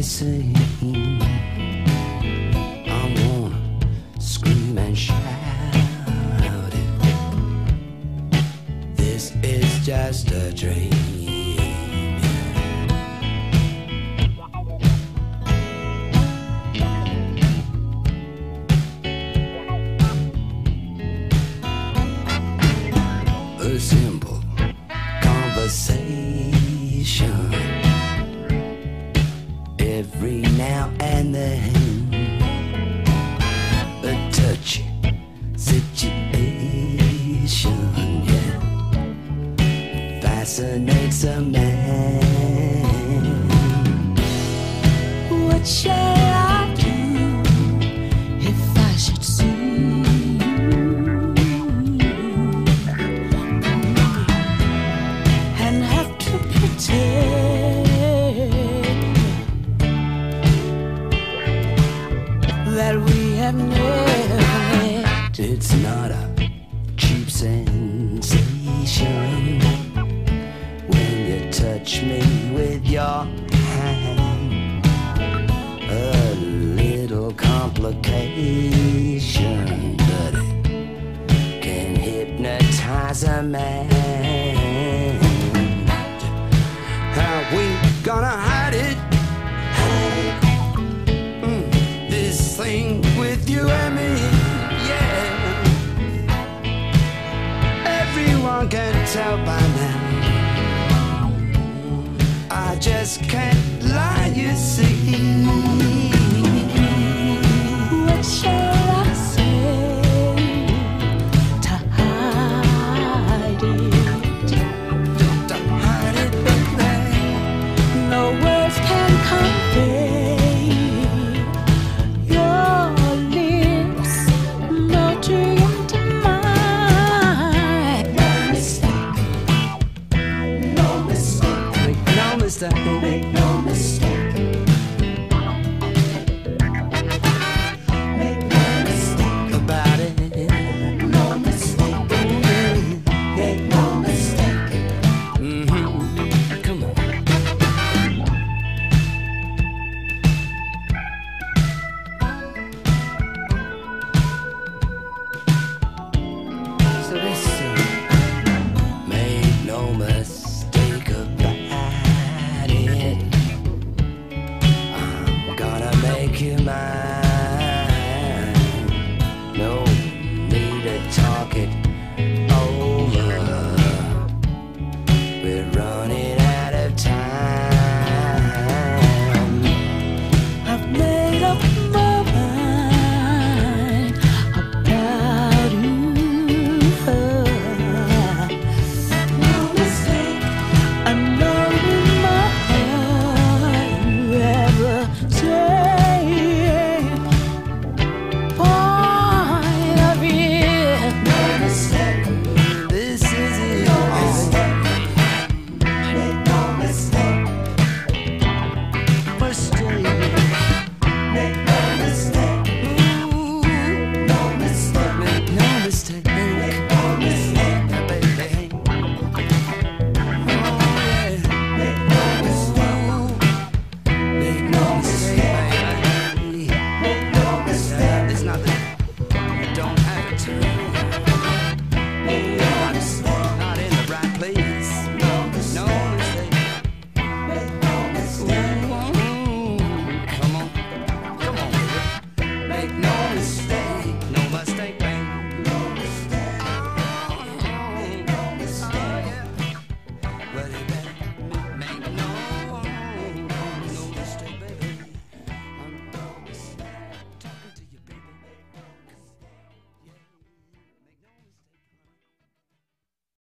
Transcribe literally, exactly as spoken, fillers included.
sing. I wanna scream and shout it. This is just a dream. A simple conversation every now and then, a touchy situation, yeah, fascinates a man. What shall I do if I should see and have to pretend that we have never met? It's not a cheap sensation when you touch me with your hand. A little complication, but it can hypnotize a man. How we gonna hide it? Mm, this thing with you and me, yeah. Everyone can tell by now. I just can't lie, you see. What shall I say to hide it? To hide it, baby. No words can convey your lips melting into mine. No mistake, no mistake. Make no mistake, make no mistake. Make no mistake about it. No mistake, make no mistake. Mm-hmm. Come on. So listen, make no mistake about it. I'm gonna make you mine.